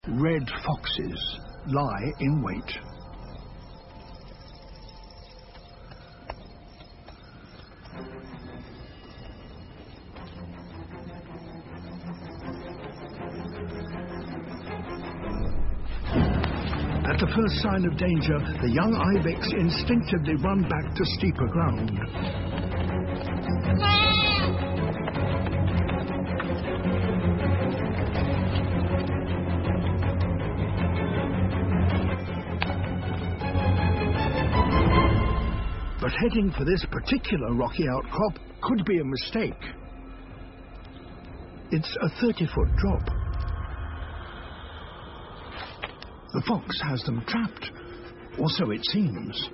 red foxes lie in wait. At the first sign of danger, the young ibex instinctively run back to steeper ground. But heading for this particular rocky outcrop could be a mistake. It's a 30-foot drop. The fox has them trapped, or so it seems.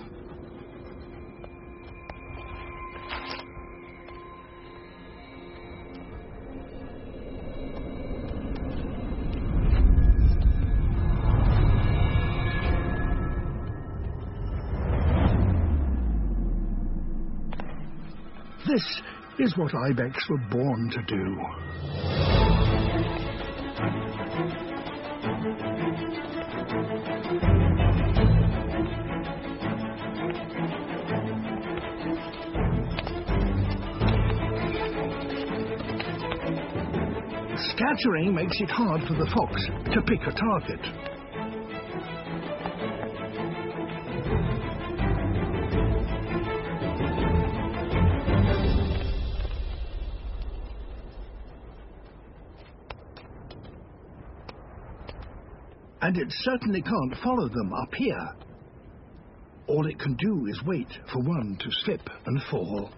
This is what ibex were born to do. Scattering makes it hard for the fox to pick a target. And it certainly can't follow them up here. All it can do is wait for one to slip and fall.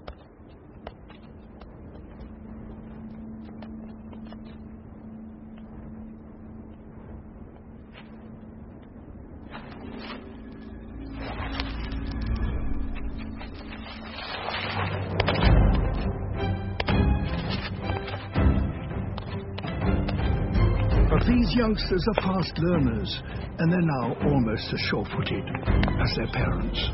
But these youngsters are fast learners, and they're now almost as sure-footed as their parents.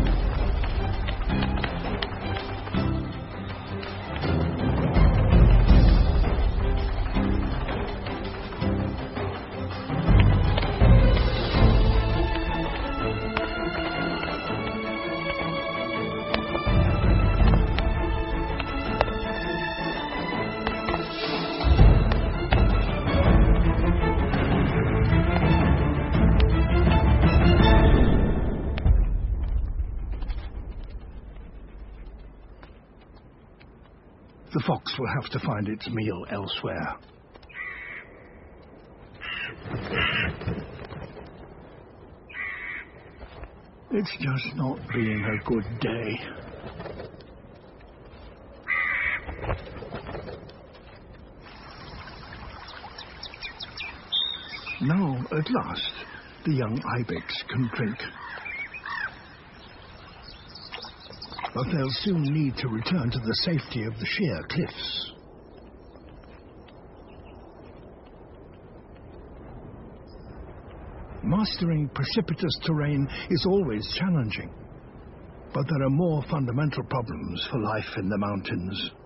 The fox will have to find its meal elsewhere. It's just not being a good day. Now, at last, the young ibex can drink. But they'll soon need to return to the safety of the sheer cliffs. Mastering precipitous terrain is always challenging, but there are more fundamental problems for life in the mountains.